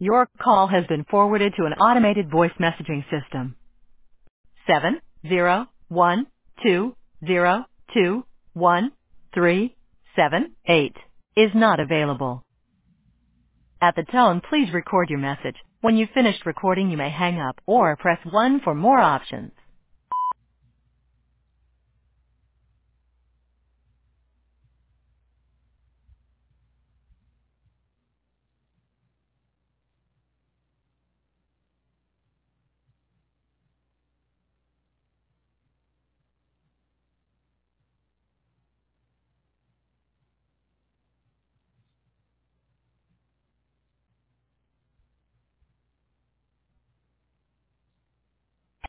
Your call has been forwarded to an automated voice messaging system. 70120213788 is not available. At the tone, please record your message. When you've finished recording, you may hang up or press 1 for more options.